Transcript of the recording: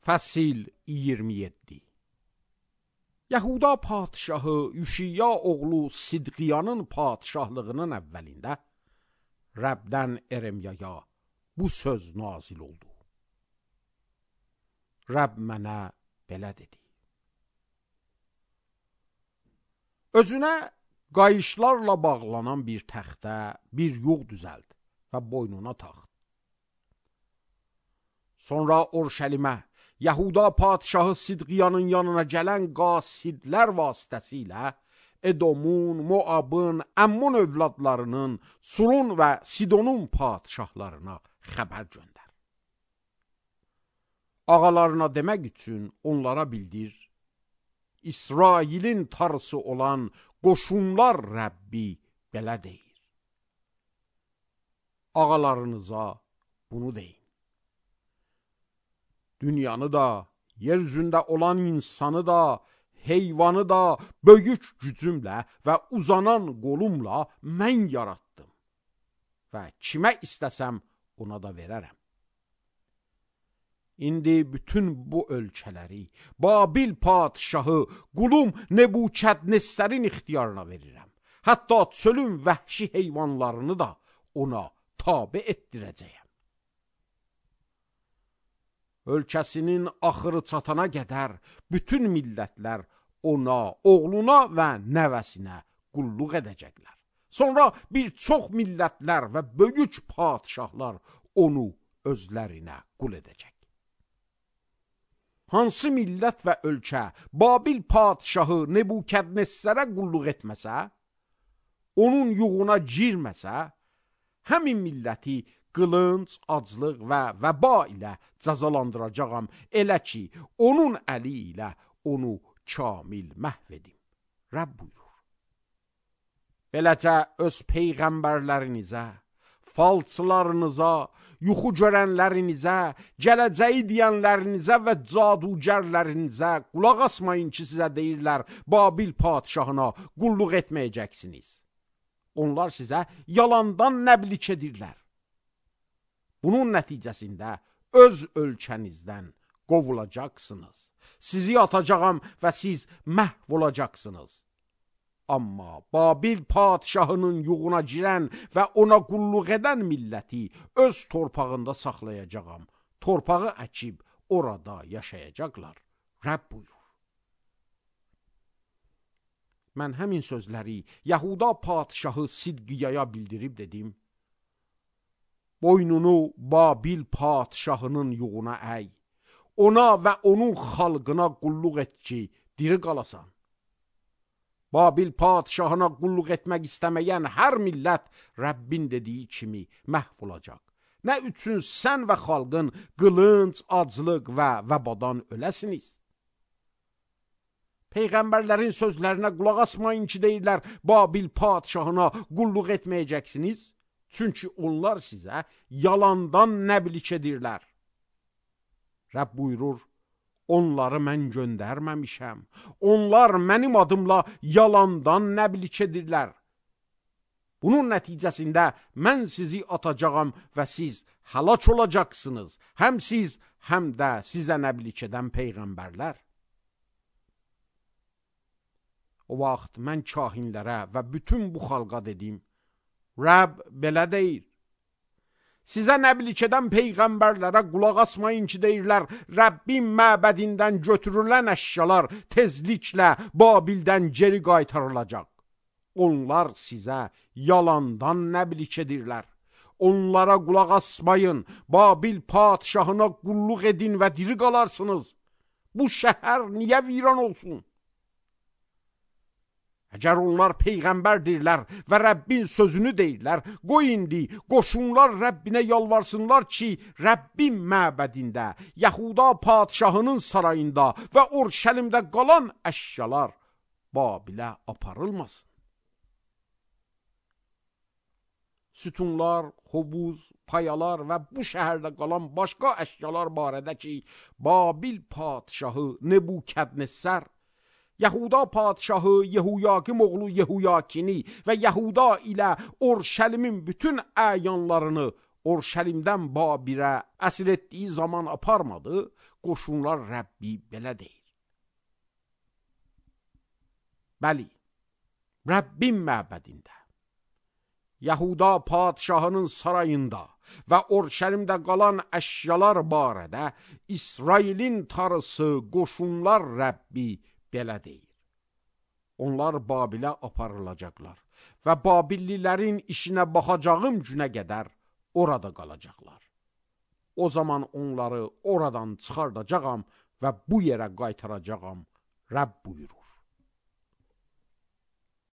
Fəsil 27. Yahuda padşahı Yüşiya oğlu Sidqiyanın padşahlığının əvvəlində Rəbdən Eremyaya bu söz nazil oldu. Rəbb mənə belə dedi. Özünə qayışlarla bağlanan bir təxtə bir yuq düzəld və boynuna taxt. Sonra Orşəlimə, Yahuda padşahı Sidqiyanın yanına gələn qasidlər vasitəsilə Edomun, Moabın, Əmmun övladlarının, Surun və Sidonun padşahlarına xəbər göndər. Ağalarına demək üçün onlara bildir, İsrailin tarısı olan qoşunlar Rəbbi belə deyir. Ağalarınıza bunu deyin. Dünyanı da, yeryüzündə olan insanı da, heyvanı da böyük gücümlə və uzanan qolumla mən yaratdım və kimə istəsəm ona da verərəm. İndi bütün bu ölkələri Babil padşahı qulum Nebukadnezərin ixtiyarına verirəm. Hətta çölün vəhşi heyvanlarını da ona tabe etdirəcəyəm. Ölkəsinin axırı çatana qədər bütün millətlər ona, oğluna və nəvəsinə qulluq edəcəklər. Sonra bir çox millətlər və böyük padşahlar onu özlərinə qul edəcək. Hansı millət və ölkə Babil padşahı Nebukadnezərə qulluq etməsə, onun yuğuna girməsə, həmin milləti qılınc, aclıq və vəba ilə cəzalandıracağam, elə ki, onun əli ilə onu kamil məhv edim. Rəbb buyurur. Beləcə öz peyğəmbərlərinizə, falçılarınıza, yuxu görənlərinizə, gələcəyi deyənlərinizə və cadugərlərinizə qulaq asmayın ki, sizə deyirlər, Babil padşahına qulluq etməyəcəksiniz. Onlar sizə yalandan nəblik edirlər. Bunun nəticəsində öz ölkənizdən qovulacaqsınız. Sizi atacağam və siz məhv olacaqsınız. Amma Babil padşahının yuğuna girən və ona qulluq edən milləti öz torpağında saxlayacağam. Torpağı əkib orada yaşayacaqlar. Rəbb buyurur. Mən həmin sözləri Yahuda padşahı Sidqiyaya bildirib dedim. Boynunu Babil padşahının yuğuna əy. Ona və onun xalqına qulluq et ki, diri qalasan. Babil padşahına qulluq etmək istəməyən hər millət Rəbbin dediyi kimi məhv olacaq. Nə üçün sən və xalqın qılınc, aclıq və vəbadan öləsiniz? Peyğəmbərlərin sözlərinə qulaq asmayın ki, deyirlər, Babil padşahına qulluq etməyəcəksiniz. Çünki onlar sizə yalandan nəblik edirlər. Rəbb buyurur, onları mən göndərməmişəm. Onlar mənim adımla yalandan nəblik edirlər. Bunun nəticəsində mən sizi atacağam və siz həlak olacaqsınız. Həm siz, həm də sizə nəblik edən peyğəmbərlər. O vaxt mən kahinlərə və bütün bu xalqa dedim, Rəbb belə deyir. Sizə nəblik edən peyğəmbərlərə qulaq asmayın ki, deyirlər, Rəbbin məbədindən götürülən əşyalar tezliklə Babildən geri qaytarılacaq. Onlar sizə yalandan nəblik edirlər. Onlara qulaq asmayın, Babil padşahına qulluq edin və diri qalarsınız. Bu şəhər niyə viran olsun? Əgər onlar peyğəmbərdirlər və Rəbbin sözünü deyirlər, qoy indi qoşunlar Rəbbinə yalvarsınlar ki, Rəbbin məbədində, Yahuda padşahının sarayında və Orşəlimdə qalan əşyalar Babilə aparılmasın. Sütunlar, xobuz, payalar və bu şəhərdə qalan başqa əşyalar barədə ki, Babil padşahı Nebukadnezər, Yahuda padşahı Yehuyakim oğlu Yehuyakini və Yahuda ilə Orşəlimin bütün əyanlarını Orşəlimdən Babilə əsir etdiyi zaman aparmadı, qoşunlar Rəbbi belə deyir. Bəli, Rəbbin məbədində, Yahuda padşahının sarayında və Orşəlimdə qalan əşyalar barədə İsrailin tarısı, qoşunlar Rəbbi belə deyir. Onlar Babilə aparılacaqlar və Babillilərin işinə baxacağım günə qədər orada qalacaqlar. O zaman onları oradan çıxardacağam və bu yerə qaytaracağam, Rəbb buyurur.